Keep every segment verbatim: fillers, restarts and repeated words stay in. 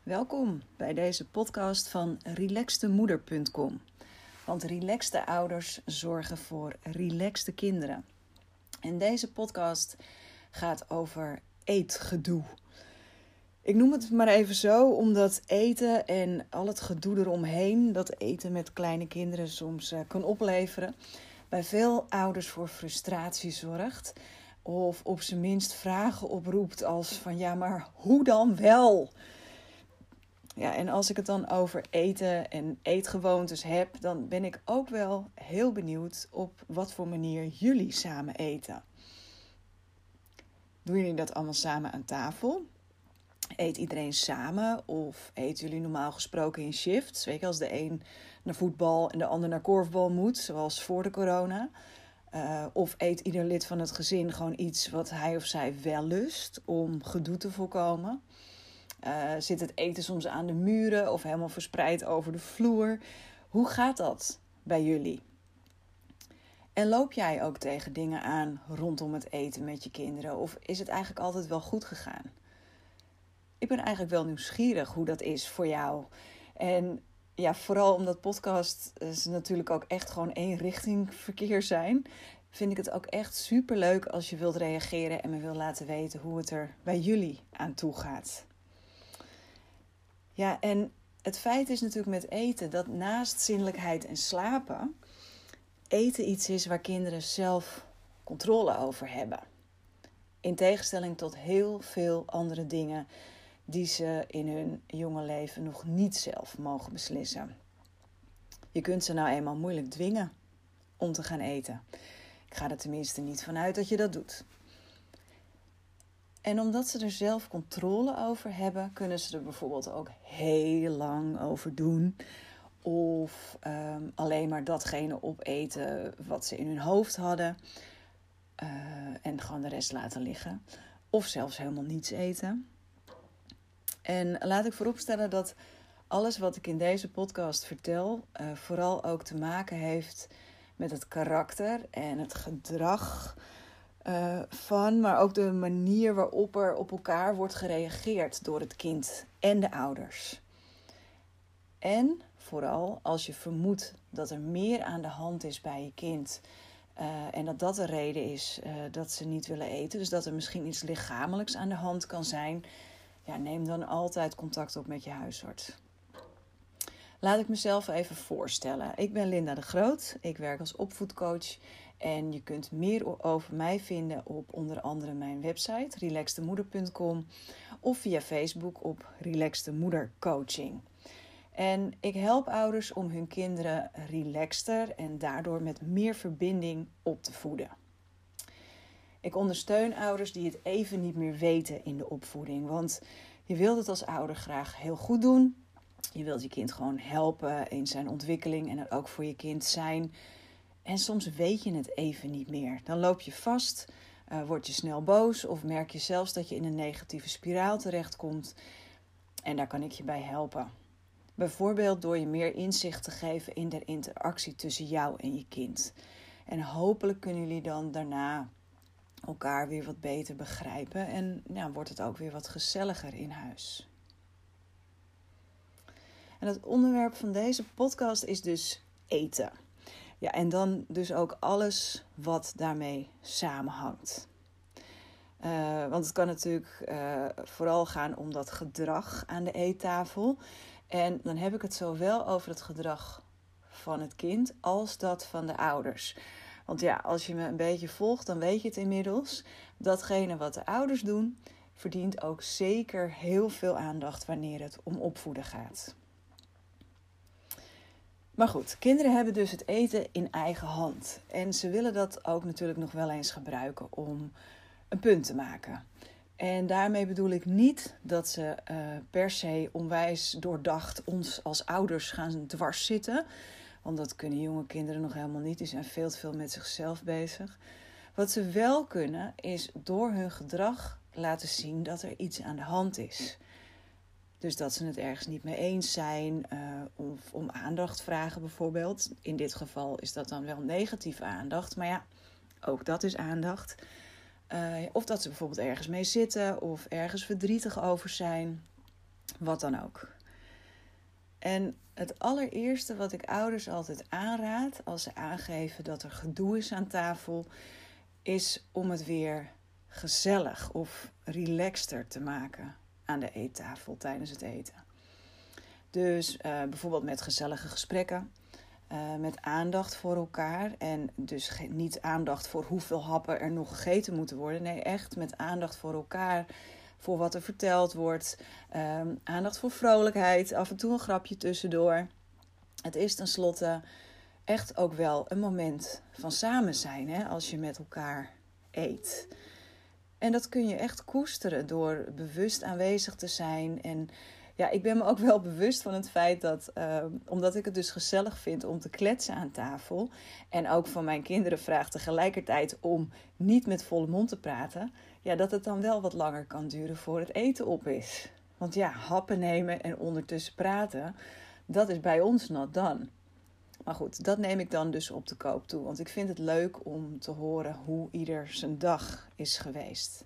Welkom bij deze podcast van relaxte moeder punt com. Want relaxte ouders zorgen voor relaxte kinderen. En deze podcast gaat over eetgedoe. Ik noem het maar even zo, omdat eten en al het gedoe eromheen, dat eten met kleine kinderen soms uh, kan opleveren, bij veel ouders voor frustratie zorgt. Of op zijn minst vragen oproept als van ja, maar hoe dan wel? Ja, en als ik het dan over eten en eetgewoontes heb, dan ben ik ook wel heel benieuwd op wat voor manier jullie samen eten. Doen jullie dat allemaal samen aan tafel? Eet iedereen samen of eten jullie normaal gesproken in shifts? Weet je, als de een naar voetbal en de ander naar korfbal moet, zoals voor de corona. Uh, of eet ieder lid van het gezin gewoon iets wat hij of zij wel lust om gedoe te voorkomen? Uh, zit het eten soms aan de muren of helemaal verspreid over de vloer? Hoe gaat dat bij jullie? En loop jij ook tegen dingen aan rondom het eten met je kinderen? Of is het eigenlijk altijd wel goed gegaan? Ik ben eigenlijk wel nieuwsgierig hoe dat is voor jou. En ja, vooral omdat podcasts natuurlijk ook echt gewoon één richting verkeer zijn, vind ik het ook echt superleuk als je wilt reageren en me wil laten weten hoe het er bij jullie aan toe gaat. Ja, en het feit is natuurlijk met eten dat naast zinnelijkheid en slapen, eten iets is waar kinderen zelf controle over hebben. In tegenstelling tot heel veel andere dingen die ze in hun jonge leven nog niet zelf mogen beslissen. Je kunt ze nou eenmaal moeilijk dwingen om te gaan eten. Ik ga er tenminste niet vanuit dat je dat doet. En omdat ze er zelf controle over hebben, kunnen ze er bijvoorbeeld ook heel lang over doen. Of um, alleen maar datgene opeten wat ze in hun hoofd hadden. Uh, en gewoon de rest laten liggen. Of zelfs helemaal niets eten. En laat ik vooropstellen dat alles wat ik in deze podcast vertel, uh, vooral ook te maken heeft met het karakter en het gedrag Uh, van, maar ook de manier waarop er op elkaar wordt gereageerd door het kind en de ouders. En vooral als je vermoedt dat er meer aan de hand is bij je kind uh, en dat dat de reden is uh, dat ze niet willen eten, dus dat er misschien iets lichamelijks aan de hand kan zijn, ja, neem dan altijd contact op met je huisarts. Laat ik mezelf even voorstellen. Ik ben Linda de Groot, ik werk als opvoedcoach. En je kunt meer over mij vinden op onder andere mijn website relaxte moeder punt com of via Facebook op Relaxte Moeder Coaching. En ik help ouders om hun kinderen relaxter en daardoor met meer verbinding op te voeden. Ik ondersteun ouders die het even niet meer weten in de opvoeding, want je wilt het als ouder graag heel goed doen. Je wilt je kind gewoon helpen in zijn ontwikkeling en er ook voor je kind zijn. En soms weet je het even niet meer. Dan loop je vast, uh, word je snel boos of merk je zelfs dat je in een negatieve spiraal terechtkomt. En daar kan ik je bij helpen. Bijvoorbeeld door je meer inzicht te geven in de interactie tussen jou en je kind. En hopelijk kunnen jullie dan daarna elkaar weer wat beter begrijpen. En ja, wordt het ook weer wat gezelliger in huis. En het onderwerp van deze podcast is dus eten. Ja, en dan dus ook alles wat daarmee samenhangt. Uh, want het kan natuurlijk uh, vooral gaan om dat gedrag aan de eettafel. En dan heb ik het zowel over het gedrag van het kind als dat van de ouders. Want ja, als je me een beetje volgt, dan weet je het inmiddels. Datgene wat de ouders doen, verdient ook zeker heel veel aandacht wanneer het om opvoeden gaat. Maar goed, kinderen hebben dus het eten in eigen hand. En ze willen dat ook natuurlijk nog wel eens gebruiken om een punt te maken. En daarmee bedoel ik niet dat ze uh, per se onwijs doordacht ons als ouders gaan dwars zitten. Want dat kunnen jonge kinderen nog helemaal niet. Die zijn veel te veel met zichzelf bezig. Wat ze wel kunnen is door hun gedrag laten zien dat er iets aan de hand is. Dus dat ze het ergens niet mee eens zijn uh, of om aandacht vragen bijvoorbeeld. In dit geval is dat dan wel negatieve aandacht. Maar ja, ook dat is aandacht. Uh, of dat ze bijvoorbeeld ergens mee zitten of ergens verdrietig over zijn. Wat dan ook. En het allereerste wat ik ouders altijd aanraad als ze aangeven dat er gedoe is aan tafel, is om het weer gezellig of relaxter te maken aan de eettafel tijdens het eten. Dus uh, bijvoorbeeld met gezellige gesprekken, uh, met aandacht voor elkaar. En dus ge- niet aandacht voor hoeveel happen er nog gegeten moeten worden. Nee, echt met aandacht voor elkaar, voor wat er verteld wordt. Um, aandacht voor vrolijkheid, af en toe een grapje tussendoor. Het is tenslotte echt ook wel een moment van samen zijn, hè, als je met elkaar eet. En dat kun je echt koesteren door bewust aanwezig te zijn. En ja, ik ben me ook wel bewust van het feit dat, uh, omdat ik het dus gezellig vind om te kletsen aan tafel, en ook van mijn kinderen vraag tegelijkertijd om niet met volle mond te praten, ja, dat het dan wel wat langer kan duren voor het eten op is. Want ja, happen nemen en ondertussen praten, dat is bij ons not done. Maar goed, dat neem ik dan dus op de koop toe. Want ik vind het leuk om te horen hoe ieder zijn dag is geweest.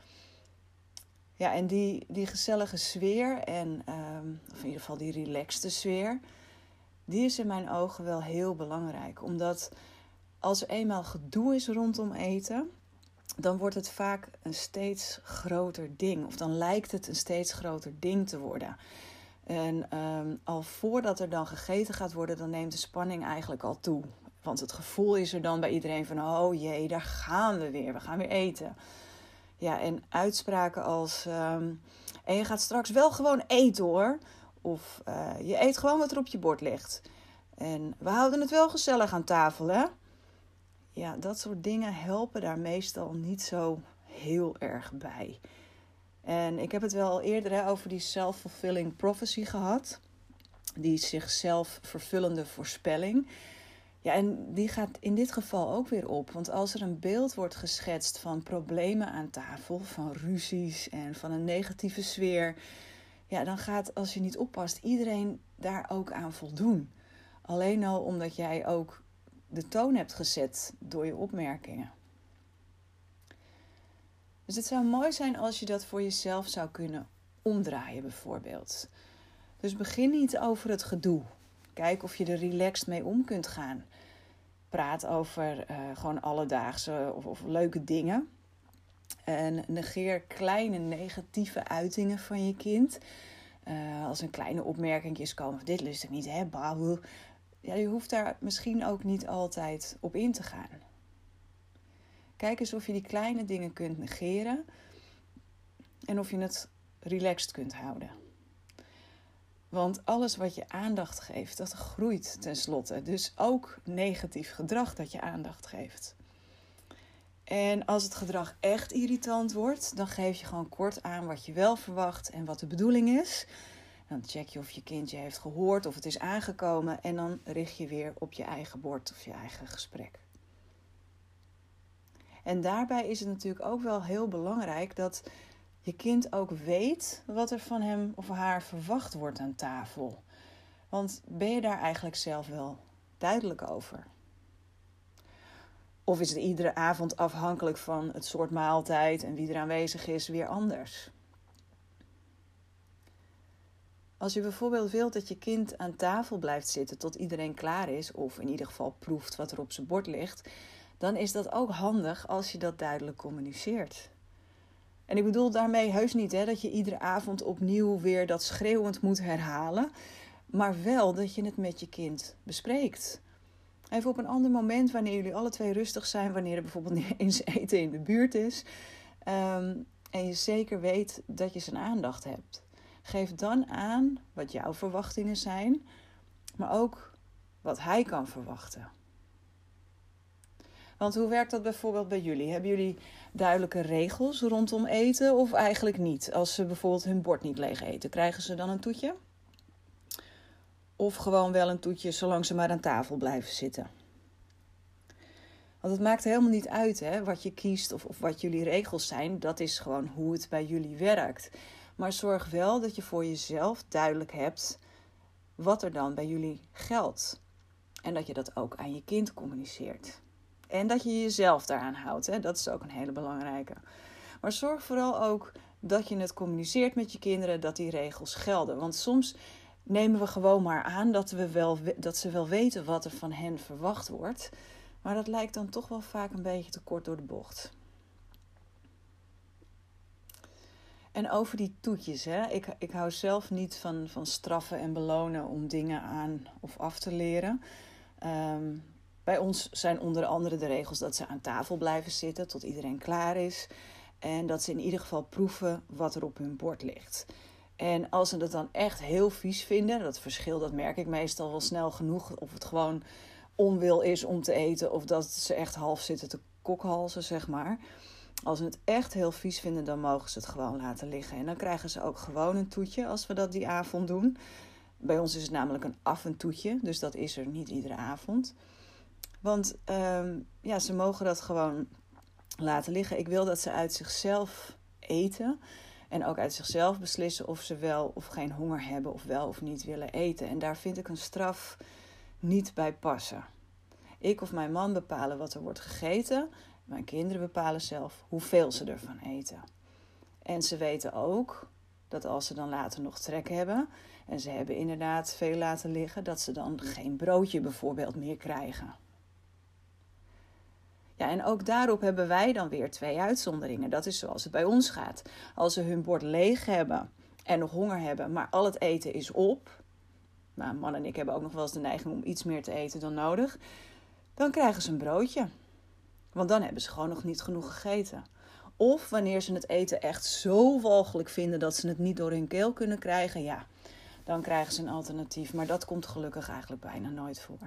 Ja, en die, die gezellige sfeer, en um, of in ieder geval die relaxte sfeer, die is in mijn ogen wel heel belangrijk. Omdat als er eenmaal gedoe is rondom eten, dan wordt het vaak een steeds groter ding. Of dan lijkt het een steeds groter ding te worden. En um, al voordat er dan gegeten gaat worden, dan neemt de spanning eigenlijk al toe. Want het gevoel is er dan bij iedereen van, oh jee, daar gaan we weer, we gaan weer eten. Ja, en uitspraken als, um, en je gaat straks wel gewoon eten hoor. Of uh, je eet gewoon wat er op je bord ligt. En we houden het wel gezellig aan tafel, hè? Ja, dat soort dingen helpen daar meestal niet zo heel erg bij. En ik heb het wel eerder hè, over die self-fulfilling prophecy gehad. Die zichzelf vervullende voorspelling. Ja, en die gaat in dit geval ook weer op. Want als er een beeld wordt geschetst van problemen aan tafel, van ruzies en van een negatieve sfeer, ja, dan gaat, als je niet oppast, iedereen daar ook aan voldoen. Alleen al omdat jij ook de toon hebt gezet door je opmerkingen. Dus het zou mooi zijn als je dat voor jezelf zou kunnen omdraaien bijvoorbeeld. Dus begin niet over het gedoe. Kijk of je er relaxed mee om kunt gaan. Praat over uh, gewoon alledaagse of, of leuke dingen. En negeer kleine negatieve uitingen van je kind. Uh, als een kleine opmerkingjes komen. Dit lust ik niet, hè, bouw. Ja, je hoeft daar misschien ook niet altijd op in te gaan. Kijk eens of je die kleine dingen kunt negeren. En of je het relaxed kunt houden. Want alles wat je aandacht geeft, dat groeit tenslotte. Dus ook negatief gedrag dat je aandacht geeft. En als het gedrag echt irritant wordt, dan geef je gewoon kort aan wat je wel verwacht en wat de bedoeling is. Dan check je of je kindje heeft gehoord of het is aangekomen. En dan richt je weer op je eigen bord of je eigen gesprek. En daarbij is het natuurlijk ook wel heel belangrijk dat je kind ook weet wat er van hem of haar verwacht wordt aan tafel. Want ben je daar eigenlijk zelf wel duidelijk over? Of is het iedere avond afhankelijk van het soort maaltijd en wie er aanwezig is weer anders? Als je bijvoorbeeld wilt dat je kind aan tafel blijft zitten tot iedereen klaar is, of in ieder geval proeft wat er op zijn bord ligt, dan is dat ook handig als je dat duidelijk communiceert. En ik bedoel daarmee heus niet hè, dat je iedere avond opnieuw weer dat schreeuwend moet herhalen, maar wel dat je het met je kind bespreekt. Even op een ander moment, wanneer jullie alle twee rustig zijn, wanneer er bijvoorbeeld niet eens eten in de buurt is, um, en je zeker weet dat je zijn aandacht hebt. Geef dan aan wat jouw verwachtingen zijn, maar ook wat hij kan verwachten. Want hoe werkt dat bijvoorbeeld bij jullie? Hebben jullie duidelijke regels rondom eten of eigenlijk niet? Als ze bijvoorbeeld hun bord niet leeg eten, krijgen ze dan een toetje? Of gewoon wel een toetje zolang ze maar aan tafel blijven zitten? Want het maakt helemaal niet uit hè, wat je kiest of, of wat jullie regels zijn. Dat is gewoon hoe het bij jullie werkt. Maar zorg wel dat je voor jezelf duidelijk hebt wat er dan bij jullie geldt. En dat je dat ook aan je kind communiceert. En dat je jezelf daaraan houdt. Hè? Dat is ook een hele belangrijke. Maar zorg vooral ook dat je het communiceert met je kinderen, dat die regels gelden. Want soms nemen we gewoon maar aan dat, we wel, dat ze wel weten wat er van hen verwacht wordt. Maar dat lijkt dan toch wel vaak een beetje te kort door de bocht. En over die toetjes, hè. Ik, ik hou zelf niet van, van straffen en belonen om dingen aan of af te leren. Um, bij ons zijn onder andere de regels dat ze aan tafel blijven zitten tot iedereen klaar is. En dat ze in ieder geval proeven wat er op hun bord ligt. En als ze het dan echt heel vies vinden, dat verschil dat merk ik meestal wel snel genoeg. Of het gewoon onwil is om te eten of dat ze echt half zitten te kokhalzen, zeg maar. Als ze het echt heel vies vinden, dan mogen ze het gewoon laten liggen. En dan krijgen ze ook gewoon een toetje als we dat die avond doen. Bij ons is het namelijk een af- en toetje, dus dat is er niet iedere avond. Want um, ja, ze mogen dat gewoon laten liggen. Ik wil dat ze uit zichzelf eten en ook uit zichzelf beslissen of ze wel of geen honger hebben of wel of niet willen eten. En daar vind ik een straf niet bij passen. Ik of mijn man bepalen wat er wordt gegeten. Mijn kinderen bepalen zelf hoeveel ze ervan eten. En ze weten ook dat als ze dan later nog trek hebben en ze hebben inderdaad veel laten liggen, dat ze dan geen broodje bijvoorbeeld meer krijgen. Ja, en ook daarop hebben wij dan weer twee uitzonderingen. Dat is zoals het bij ons gaat. Als ze hun bord leeg hebben en nog honger hebben, maar al het eten is op. Nou, man en ik hebben ook nog wel eens de neiging om iets meer te eten dan nodig. Dan krijgen ze een broodje. Want dan hebben ze gewoon nog niet genoeg gegeten. Of wanneer ze het eten echt zo walgelijk vinden dat ze het niet door hun keel kunnen krijgen, ja, dan krijgen ze een alternatief. Maar dat komt gelukkig eigenlijk bijna nooit voor.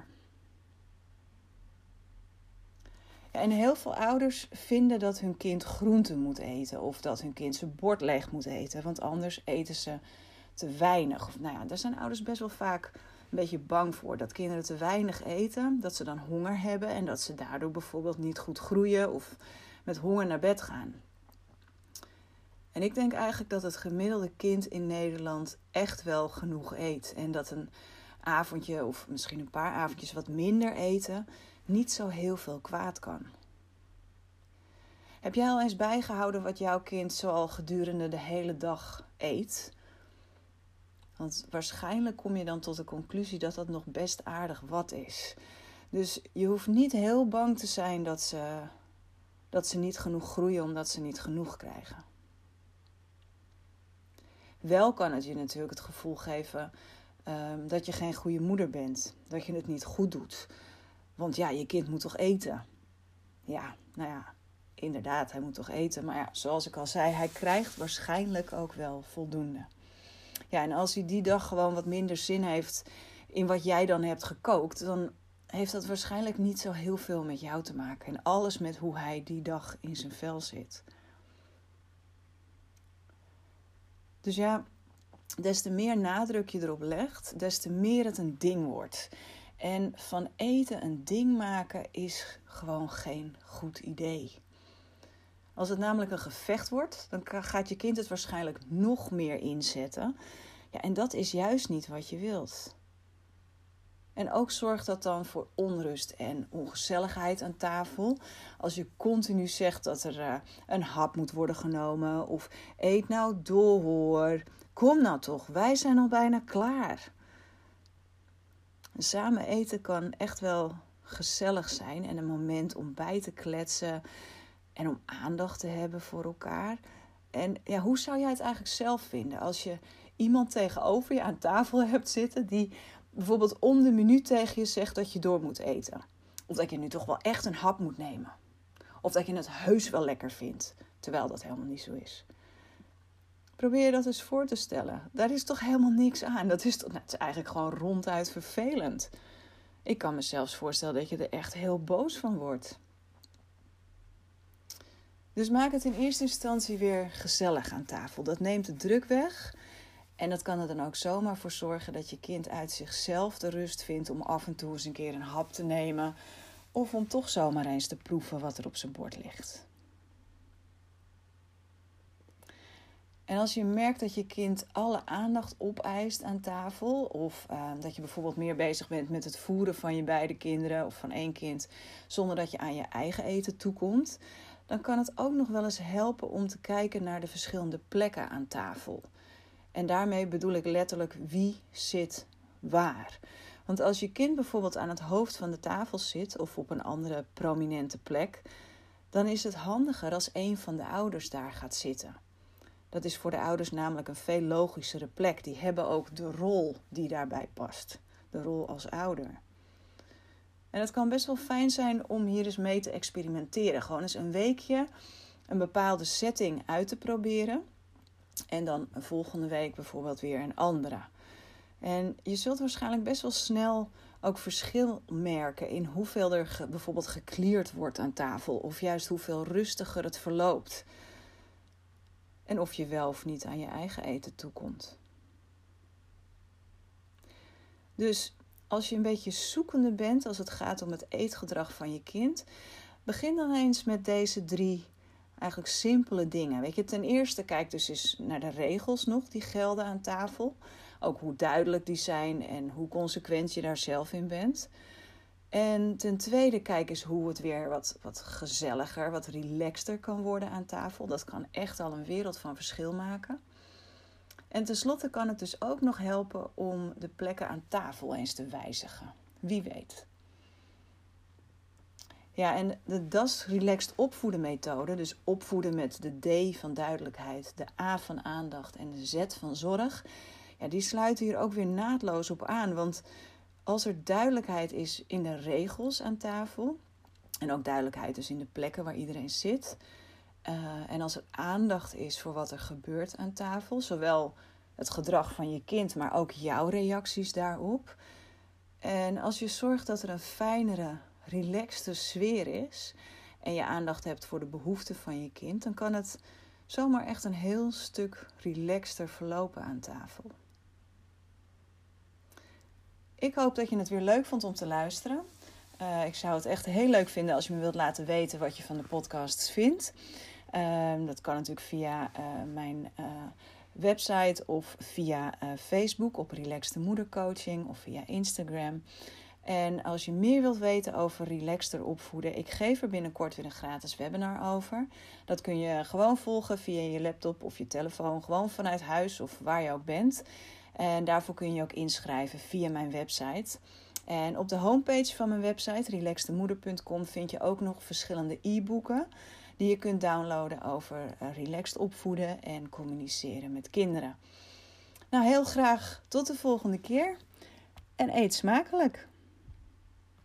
Ja, en heel veel ouders vinden dat hun kind groenten moet eten of dat hun kind zijn bord leeg moet eten, want anders eten ze te weinig. Of, nou ja, daar zijn ouders best wel vaak een beetje bang voor, dat kinderen te weinig eten, dat ze dan honger hebben en dat ze daardoor bijvoorbeeld niet goed groeien of met honger naar bed gaan. En ik denk eigenlijk dat het gemiddelde kind in Nederland echt wel genoeg eet. En dat een avondje of misschien een paar avondjes wat minder eten niet zo heel veel kwaad kan. Heb jij al eens bijgehouden wat jouw kind zoal gedurende de hele dag eet? Want waarschijnlijk kom je dan tot de conclusie dat dat nog best aardig wat is. Dus je hoeft niet heel bang te zijn dat ze, dat ze niet genoeg groeien omdat ze niet genoeg krijgen. Wel kan het je natuurlijk het gevoel geven um, dat je geen goede moeder bent. Dat je het niet goed doet. Want ja, je kind moet toch eten? Ja, nou ja, inderdaad, hij moet toch eten. Maar ja, zoals ik al zei, hij krijgt waarschijnlijk ook wel voldoende. Ja, en als hij die dag gewoon wat minder zin heeft in wat jij dan hebt gekookt, dan heeft dat waarschijnlijk niet zo heel veel met jou te maken. En alles met hoe hij die dag in zijn vel zit. Dus ja, des te meer nadruk je erop legt, des te meer het een ding wordt. En van eten een ding maken is gewoon geen goed idee. Als het namelijk een gevecht wordt, dan gaat je kind het waarschijnlijk nog meer inzetten. Ja, en dat is juist niet wat je wilt. En ook zorgt dat dan voor onrust en ongezelligheid aan tafel. Als je continu zegt dat er uh, een hap moet worden genomen of eet nou door. Kom nou toch, wij zijn al bijna klaar. Samen eten kan echt wel gezellig zijn en een moment om bij te kletsen en om aandacht te hebben voor elkaar. En ja, hoe zou jij het eigenlijk zelf vinden als je iemand tegenover je aan tafel hebt zitten die bijvoorbeeld om de minuut tegen je zegt dat je door moet eten? Of dat je nu toch wel echt een hap moet nemen? Of dat je het heus wel lekker vindt, terwijl dat helemaal niet zo is. Probeer je dat eens voor te stellen. Daar is toch helemaal niks aan. Dat is, toch, nou, het is eigenlijk gewoon ronduit vervelend. Ik kan me zelfs voorstellen dat je er echt heel boos van wordt. Dus maak het in eerste instantie weer gezellig aan tafel. Dat neemt de druk weg. En dat kan er dan ook zomaar voor zorgen dat je kind uit zichzelf de rust vindt om af en toe eens een keer een hap te nemen. Of om toch zomaar eens te proeven wat er op zijn bord ligt. En als je merkt dat je kind alle aandacht opeist aan tafel, of uh, dat je bijvoorbeeld meer bezig bent met het voeren van je beide kinderen of van één kind, zonder dat je aan je eigen eten toekomt, dan kan het ook nog wel eens helpen om te kijken naar de verschillende plekken aan tafel. En daarmee bedoel ik letterlijk wie zit waar. Want als je kind bijvoorbeeld aan het hoofd van de tafel zit of op een andere prominente plek, dan is het handiger als een van de ouders daar gaat zitten. Dat is voor de ouders namelijk een veel logischere plek. Die hebben ook de rol die daarbij past. De rol als ouder. En het kan best wel fijn zijn om hier eens mee te experimenteren. Gewoon eens een weekje een bepaalde setting uit te proberen. En dan een volgende week bijvoorbeeld weer een andere. En je zult waarschijnlijk best wel snel ook verschil merken in hoeveel er ge, bijvoorbeeld geklierd wordt aan tafel. Of juist hoeveel rustiger het verloopt. En of je wel of niet aan je eigen eten toekomt. Dus als je een beetje zoekende bent als het gaat om het eetgedrag van je kind, begin dan eens met deze drie eigenlijk simpele dingen. Weet je, ten eerste kijk dus eens naar de regels nog die gelden aan tafel. Ook hoe duidelijk die zijn en hoe consequent je daar zelf in bent. En ten tweede kijk eens hoe het weer wat, wat gezelliger, wat relaxter kan worden aan tafel. Dat kan echt al een wereld van verschil maken. En tenslotte kan het dus ook nog helpen om de plekken aan tafel eens te wijzigen. Wie weet. Ja, en de D A S Relaxed Opvoeden methode, dus opvoeden met de D van duidelijkheid, de A van aandacht en de Z van zorg, ja, die sluiten hier ook weer naadloos op aan. Want als er duidelijkheid is in de regels aan tafel, en ook duidelijkheid dus in de plekken waar iedereen zit, uh, en als er aandacht is voor wat er gebeurt aan tafel, zowel het gedrag van je kind, maar ook jouw reacties daarop. En als je zorgt dat er een fijnere, relaxte sfeer is en je aandacht hebt voor de behoeften van je kind, dan kan het zomaar echt een heel stuk relaxter verlopen aan tafel. Ik hoop dat je het weer leuk vond om te luisteren. Uh, ik zou het echt heel leuk vinden als je me wilt laten weten wat je van de podcasts vindt. Uh, dat kan natuurlijk via uh, mijn uh, website of via uh, Facebook op Relaxed Moedercoaching of via Instagram. En als je meer wilt weten over relaxter opvoeden, ik geef er binnenkort weer een gratis webinar over. Dat kun je gewoon volgen via je laptop of je telefoon, gewoon vanuit huis of waar je ook bent. En daarvoor kun je ook inschrijven via mijn website. En op de homepage van mijn website, relaxed moeder punt com, vind je ook nog verschillende e-boeken die je kunt downloaden over relaxed opvoeden en communiceren met kinderen. Nou, heel graag tot de volgende keer en eet smakelijk!